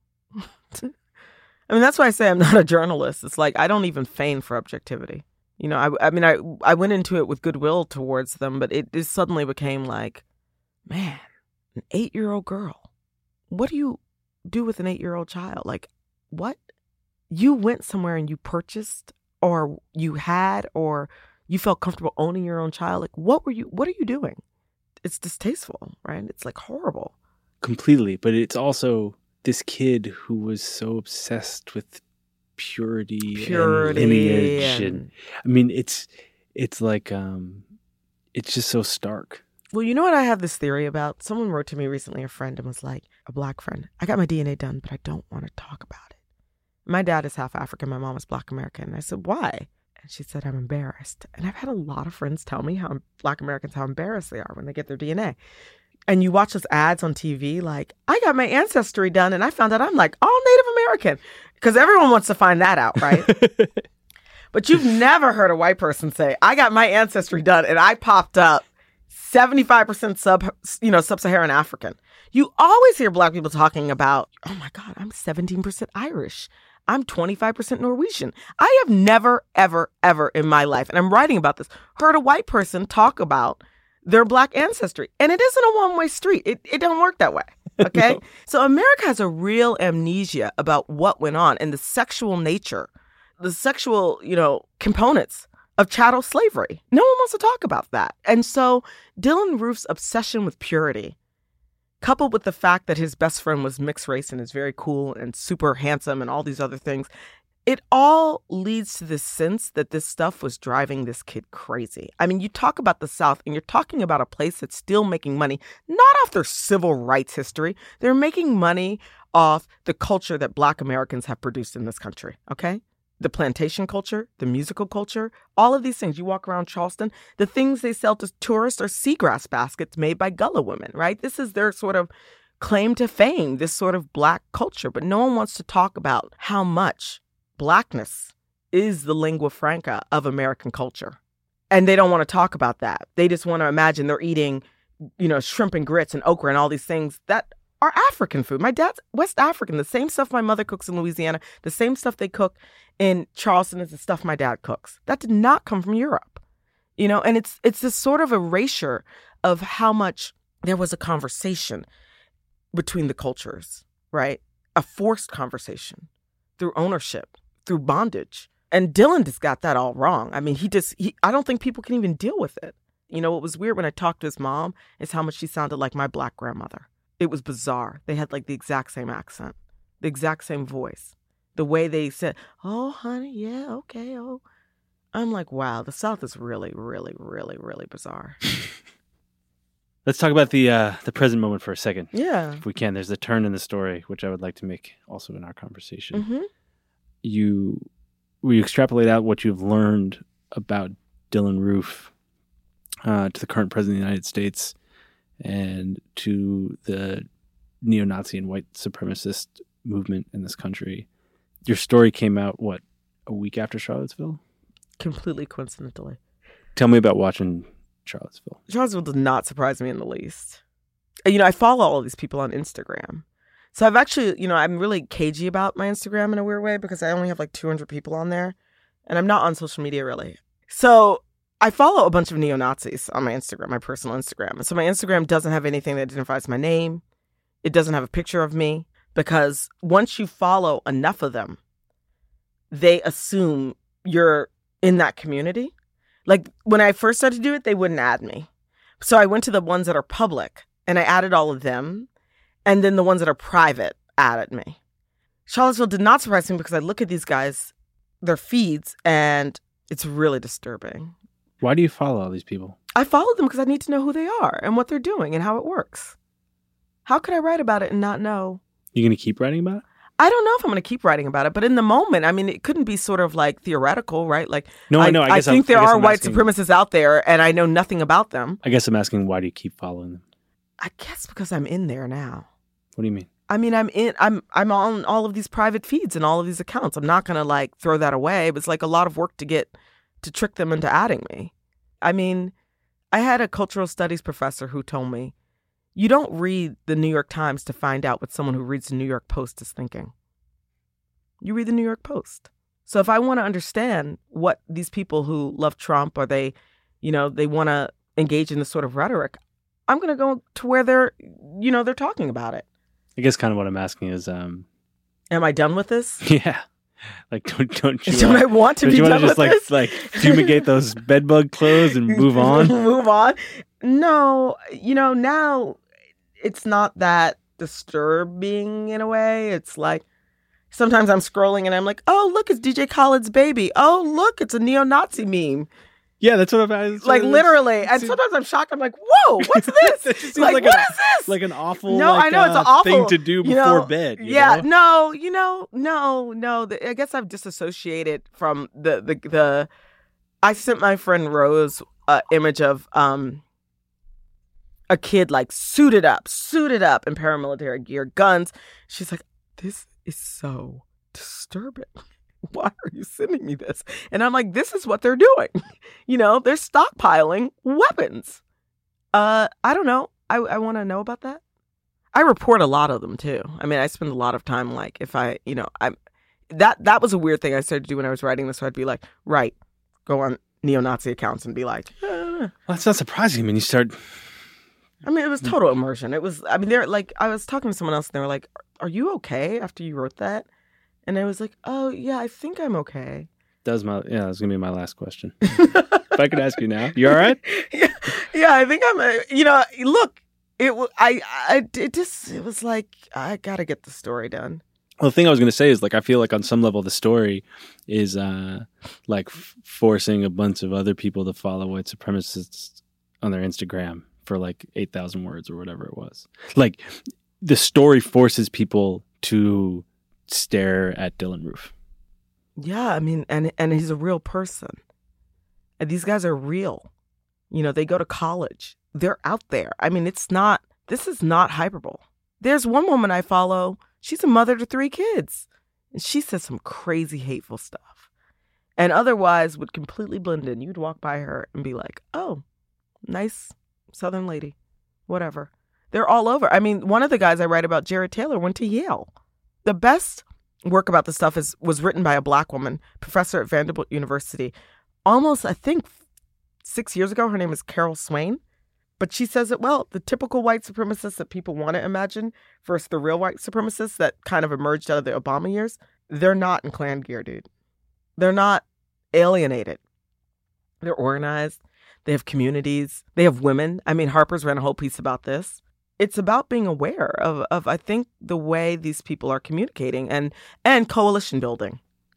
I mean, that's why I say I'm not a journalist. It's like I don't even feign for objectivity. You know, I, I mean, I I went into it with goodwill towards them, but it just suddenly became like, man, an eight-year-old girl. What do you do with an eight-year-old child? Like, what? You went somewhere and you purchased, or you had, or you felt comfortable owning your own child. Like, what were you? What are you doing? It's distasteful, right? It's like horrible. Completely, but it's also this kid who was so obsessed with purity, Purity and lineage, and, and- I mean, it's it's like um, it's just so stark. Well, you know what I have this theory about? Someone wrote to me recently, a friend, and was like, a black friend, I got my D N A done, but I don't want to talk about it. My dad is half African. My mom is Black American. And I said, why? And she said, I'm embarrassed. And I've had a lot of friends tell me how Black Americans, how embarrassed they are when they get their D N A. And you watch those ads on T V, like, I got my ancestry done, and I found out I'm like all Native American. Because everyone wants to find that out, right? But you've never heard a white person say, I got my ancestry done, and I popped up seventy-five percent sub, you know, sub-Saharan African. You always hear Black people talking about, oh my God, I'm seventeen percent Irish. I'm twenty-five percent Norwegian. I have never, ever, ever in my life, and I'm writing about this, heard a white person talk about their Black ancestry. And it isn't a one-way street. It it don't work that way. Okay? No. So America has a real amnesia about what went on and the sexual nature, the sexual, you know, components of chattel slavery. No one wants to talk about that. And so Dylan Roof's obsession with purity, coupled with the fact that his best friend was mixed race and is very cool and super handsome and all these other things, it all leads to this sense that this stuff was driving this kid crazy. I mean, you talk about the South and you're talking about a place that's still making money, not off their civil rights history. They're making money off the culture that Black Americans have produced in this country, okay? The plantation culture, the musical culture, all of these things. You walk around Charleston, the things they sell to tourists are seagrass baskets made by Gullah women, right? This is their sort of claim to fame, this sort of Black culture. But no one wants to talk about how much Blackness is the lingua franca of American culture. And they don't want to talk about that. They just want to imagine they're eating, you know, shrimp and grits and okra and all these things that are African food. My dad's West African. The same stuff my mother cooks in Louisiana, the same stuff they cook in Charleston is the stuff my dad cooks. That did not come from Europe. You know, and it's it's this sort of erasure of how much there was a conversation between the cultures, right? A forced conversation through ownership, through bondage. And Dylan just got that all wrong. I mean, he just, he, I don't think people can even deal with it. You know, what was weird when I talked to his mom is how much she sounded like my Black grandmother. It was bizarre. They had like the exact same accent, the exact same voice. The way they said, oh, honey, yeah, okay, oh. I'm like, wow, the South is really, really, really, really bizarre. Let's talk about the uh, the present moment for a second. Yeah. If we can. There's a turn in the story, which I would like to make also in our conversation. Mm-hmm. You, we extrapolate out what you've learned about Dylan Roof uh, to the current president of the United States and to the neo-Nazi and white supremacist movement in this country. Your story came out, what, a week after Charlottesville? Completely coincidentally. Tell me about watching Charlottesville. Charlottesville did not surprise me in the least. You know, I follow all of these people on Instagram. So I've actually, you know, I'm really cagey about my Instagram in a weird way because I only have like two hundred people on there. And I'm not on social media really. So I follow a bunch of neo-Nazis on my Instagram, my personal Instagram. And so my Instagram doesn't have anything that identifies my name. It doesn't have a picture of me because once you follow enough of them, they assume you're in that community. Like when I first started to do it, they wouldn't add me. So I went to the ones that are public and I added all of them. And then the ones that are private added me. Charlottesville did not surprise me because I look at these guys, their feeds, and it's really disturbing. Why do you follow all these people? I follow them because I need to know who they are and what they're doing and how it works. How could I write about it and not know? You going to keep writing about it? I don't know if I'm going to keep writing about it, but in the moment, I mean, it couldn't be sort of like theoretical, right? Like, no, I, I know. I, guess I think I'm, there I guess are I'm white asking, supremacists out there, and I know nothing about them. I guess I'm asking, why do you keep following them? I guess because I'm in there now. What do you mean? I mean, I'm in. I'm I'm on all of these private feeds and all of these accounts. I'm not gonna like throw that away. It was like a lot of work to get to trick them into adding me. I mean, I had a cultural studies professor who told me, you don't read the New York Times to find out what someone who reads the New York Post is thinking. You read the New York Post. So if I want to understand what these people who love Trump or they, you know, they want to engage in this sort of rhetoric, I'm going to go to where they're, you know, they're talking about it. I guess kind of what I'm asking is, um, am I done with this? Yeah. Like, don't, don't you Don't want, I want to don't be you done want to just with like, this? like fumigate those bedbug clothes and move on? Move on? No, you know, now it's not that disturbing in a way. It's like, sometimes I'm scrolling and I'm like, oh, look, it's D J Khaled's baby. Oh, look, it's a neo-Nazi meme. Yeah, that's what I'm like literally. And sometimes I'm shocked. I'm like, whoa, what's this? It just seems like, like what a, is this? Like an awful no, like, I know, it's uh, an awful thing to do before you know, bed. You yeah, know? no, you know, no, no. The, I guess I've disassociated from the, the, the, I sent my friend Rose an image of um a kid like suited up, suited up in paramilitary gear, guns. She's like, this is so disturbing. Why are you sending me this? And I'm like, this is what they're doing. You know, they're stockpiling weapons. Uh, I don't know. I, I want to know about that. I report a lot of them too. I mean, I spend a lot of time like if I, you know, I'm that that was a weird thing I started to do when I was writing this. So I'd be like, right, go on neo-Nazi accounts and be like, eh. Well, that's not surprising. I mean, you start. I mean, it was total immersion. It was. I mean, they're like, I was talking to someone else and they were like, are you okay after you wrote that? And I was like, oh, yeah, I think I'm okay. That was my, yeah, that was going to be my last question. If I could ask you now, you all right? Yeah, yeah, I think I'm, a, you know, look, it, I, I, it just, it was like, I got to get the story done. Well, the thing I was going to say is, like, I feel like on some level the story is, uh, like, f- forcing a bunch of other people to follow white supremacists on their Instagram for, like, eight thousand words or whatever it was. Like, the story forces people to stare at Dylan Roof. Yeah, I mean, and and he's a real person. And these guys are real. You know, they go to college. They're out there. I mean, it's not, this is not hyperbole. There's one woman I follow. She's a mother to three kids. And she says some crazy, hateful stuff. and otherwise would completely blend in. You'd walk by her and be like, oh, nice Southern lady, whatever. They're all over. I mean, one of the guys I write about, Jared Taylor, went to Yale. The best work about this stuff is was written by a black woman, professor at Vanderbilt University, almost, I think, six years ago. Her name is Carol Swain. But she says it well. The typical white supremacists that people want to imagine versus the real white supremacists that kind of emerged out of the Obama years, they're not in Klan gear, dude. They're not alienated. They're organized. They have communities. They have women. I mean, Harper's ran a whole piece about this. It's about being aware of, of I think, the way these people are communicating and, and coalition building.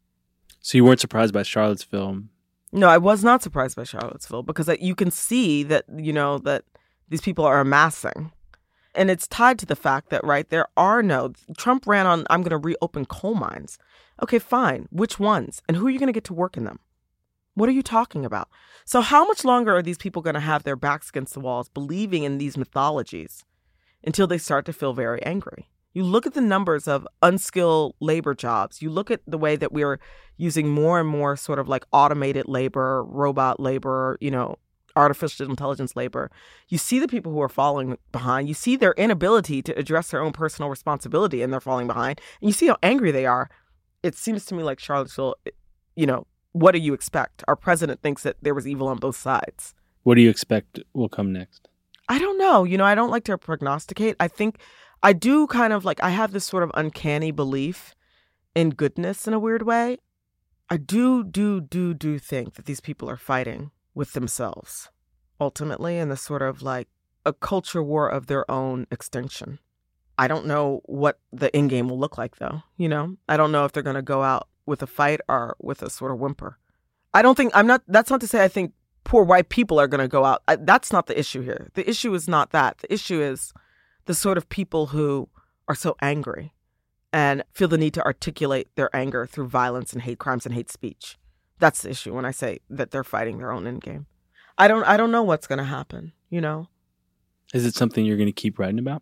So you weren't surprised by Charlottesville? No, I was not surprised by Charlottesville because you can see that, you know, that these people are amassing. And it's tied to the fact that, right, there are no, Trump ran on, I'm going to reopen coal mines. Okay, fine. Which ones? And who are you going to get to work in them? What are you talking about? So how much longer are these people going to have their backs against the walls, believing in these mythologies until they start to feel very angry? You look at the numbers of unskilled labor jobs. You look at the way that we're using more and more sort of like automated labor, robot labor, you know, artificial intelligence labor. You see the people who are falling behind. You see their inability to address their own personal responsibility and they're falling behind. And you see how angry they are. It seems to me like Charlottesville, you know, what do you expect? Our president thinks that there was evil on both sides. What do you expect will come next? I don't know. You know, I don't like to prognosticate. I think I do kind of like, I have this sort of uncanny belief in goodness in a weird way. I do, do, do, do think that these people are fighting with themselves, ultimately, in this sort of like a culture war of their own extinction. I don't know what the end game will look like, though. You know, I don't know if they're going to go out with a fight or with a sort of whimper. I don't think, I'm not, that's not to say I think poor white people are going to go out. I, that's not the issue here. The issue is not that. The issue is the sort of people who are so angry and feel the need to articulate their anger through violence and hate crimes and hate speech. That's the issue when I say that they're fighting their own endgame. I don't I don't know what's going to happen, you know? Is it something you're going to keep writing about?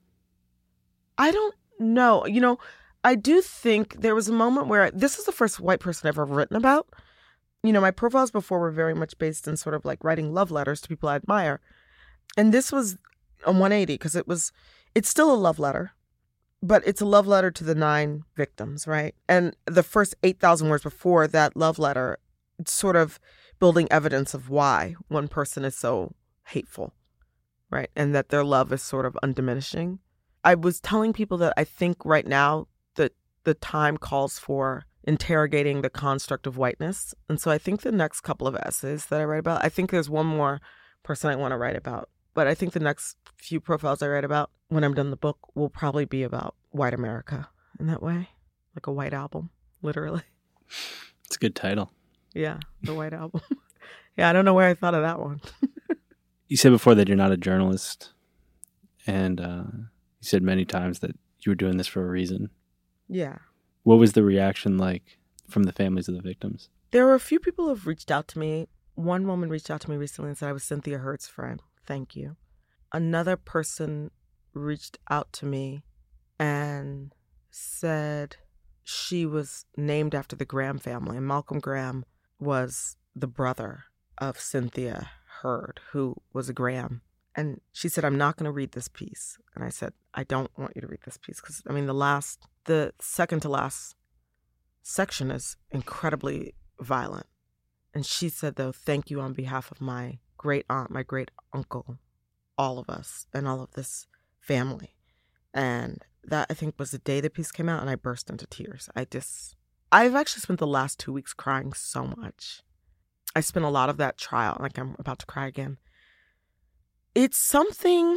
I don't know. You know, I do think there was a moment where this is the first white person I've ever written about. You know, my profiles before were very much based in sort of like writing love letters to people I admire. And this was a one eighty because it was, it's still a love letter, but it's a love letter to the nine victims, right? And the first eight thousand words before that love letter, it's sort of building evidence of why one person is so hateful, right? And that their love is sort of undiminishing. I was telling people that I think right now that the time calls for interrogating the construct of whiteness. And so I think the next couple of essays that I write about, I think there's one more person I want to write about. But I think the next few profiles I write about when I'm done the book will probably be about white America in that way. Like a white album, literally. It's a good title. Yeah, the White Album. Yeah, I don't know where I thought of that one. You said before that you're not a journalist. And uh, you said many times that you were doing this for a reason. Yeah. What was the reaction like from the families of the victims? There were a few people who have reached out to me. One woman reached out to me recently and said, I was Cynthia Hurd's friend. Thank you. Another person reached out to me and said she was named after the Graham family. And Malcolm Graham was the brother of Cynthia Hurd, who was a Graham. And she said, I'm not going to read this piece. And I said, I don't want you to read this piece. Because, I mean, the last, the second to last section is incredibly violent. And she said, though, thank you on behalf of my great aunt, my great uncle, all of us, and all of this family. And that, I think, was the day the piece came out, and I burst into tears. I just, I've actually spent the last two weeks crying so much. I spent a lot of that trial, like I'm about to cry again. It's something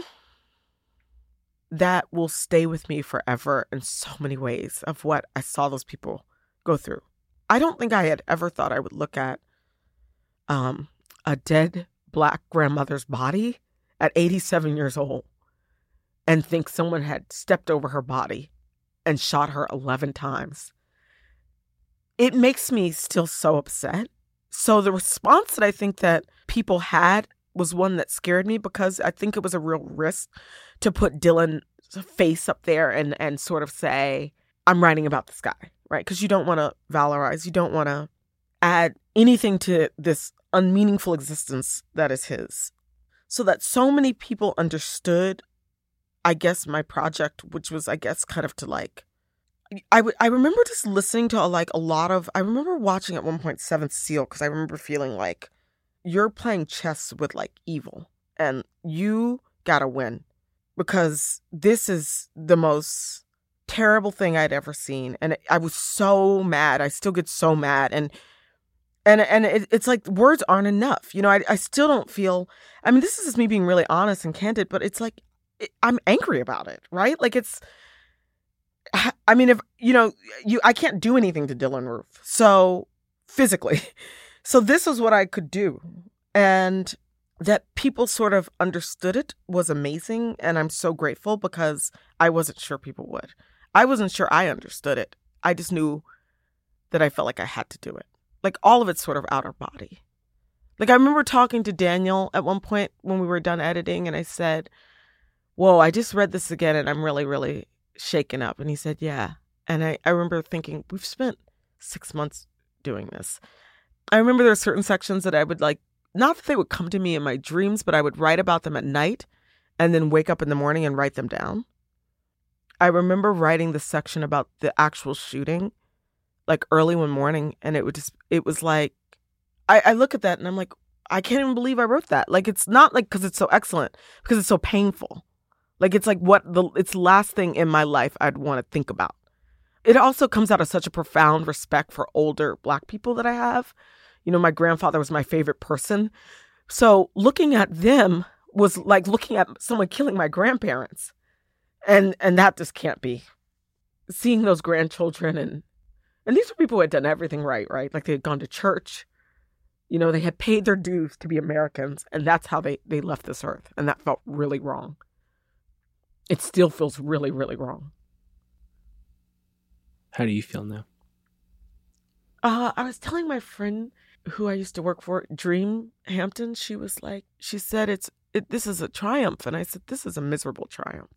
that will stay with me forever in so many ways of what I saw those people go through. I don't think I had ever thought I would look at um, a dead Black grandmother's body at eighty-seven years old and think someone had stepped over her body and shot her eleven times. It makes me still so upset. So the response that I think that people had was one that scared me because I think it was a real risk to put Dylan's face up there and, and sort of say, I'm writing about this guy, right? Because you don't want to valorize. You don't want to add anything to this unmeaningful existence that is his. So that so many people understood, I guess, my project, which was, I guess, kind of to like, I, w- I remember just listening to like a lot of, I remember watching at one point Seventh Seal, because I remember feeling like you're playing chess with like evil and you gotta win, because this is the most terrible thing I'd ever seen. And I was so mad. I still get so mad. And and and it, it's like words aren't enough. You know, I, I still don't feel, I mean, this is just me being really honest and candid, but it's like, it, I'm angry about it, right? Like it's, I mean, if, you know, you, I can't do anything to Dylann Roof. So physically, so this is what I could do. And that people sort of understood it was amazing. And I'm so grateful, because I wasn't sure people would. I wasn't sure I understood it. I just knew that I felt like I had to do it. Like all of it's sort of outer body. Like I remember talking to Daniel at one point when we were done editing, and I said, whoa, I just read this again and I'm really, really shaken up. And he said, yeah. And I, I remember thinking, we've spent six months doing this. I remember there were certain sections that I would like, not that they would come to me in my dreams, but I would write about them at night and then wake up in the morning and write them down. I remember writing the section about the actual shooting, like early one morning, and it would just, it was like, I, I look at that and I'm like, I can't even believe I wrote that. Like, it's not like because it's so excellent, because it's so painful. Like, it's like what the, it's the last thing in my life I'd want to think about. It also comes out of such a profound respect for older Black people that I have. You know, my grandfather was my favorite person. So looking at them was like looking at someone killing my grandparents. And and that just can't be. Seeing those grandchildren, and and these were people who had done everything right, right? Like they had gone to church. You know, they had paid their dues to be Americans, and that's how they, they left this earth. And that felt really wrong. It still feels really, really wrong. How do you feel now? Uh, I was telling my friend who I used to work for, Dream Hampton, she was like, she said, it's it, this is a triumph. And I said, this is a miserable triumph.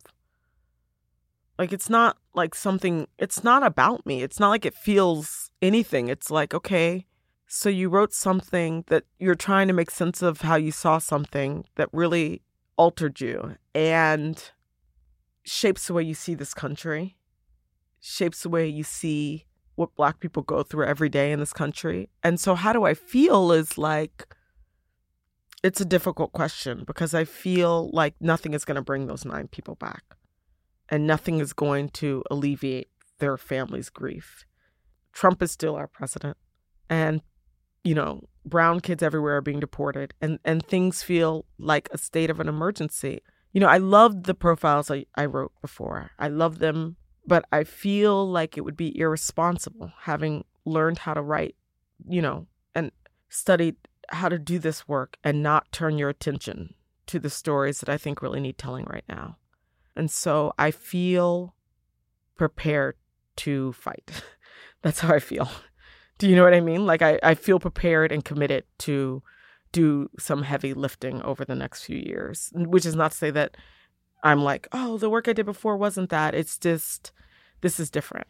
Like, it's not like something, it's not about me. It's not like it feels anything. It's like, okay, so you wrote something that you're trying to make sense of how you saw something that really altered you and shapes the way you see this country, shapes the way you see what Black people go through every day in this country. And so how do I feel is like, it's a difficult question, because I feel like nothing is going to bring those nine people back. And nothing is going to alleviate their family's grief. Trump is still our president. And, you know, brown kids everywhere are being deported. And, and things feel like a state of an emergency. You know, I loved the profiles I, I wrote before. I love them. But I feel like it would be irresponsible, having learned how to write, you know, and studied how to do this work, and not turn your attention to the stories that I think really need telling right now. And so I feel prepared to fight. That's how I feel. Do you know what I mean? Like I, I feel prepared and committed to do some heavy lifting over the next few years, which is not to say that I'm like, oh, the work I did before wasn't that. It's just, this is different.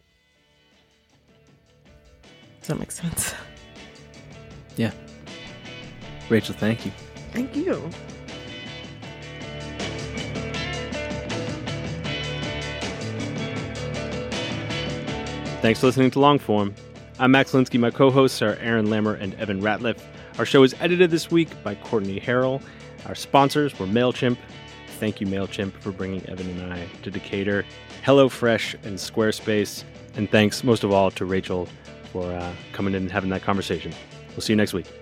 Does that make sense? Yeah. Rachel, thank you. Thank you. Thanks for listening to Longform. I'm Max Linsky. My co-hosts are Aaron Lammer and Evan Ratliff. Our show is edited this week by Courtney Harrell. Our sponsors were MailChimp. Thank you, MailChimp, for bringing Evan and I to Decatur, HelloFresh, and Squarespace. And thanks, most of all, to Rachel for uh, coming in and having that conversation. We'll see you next week.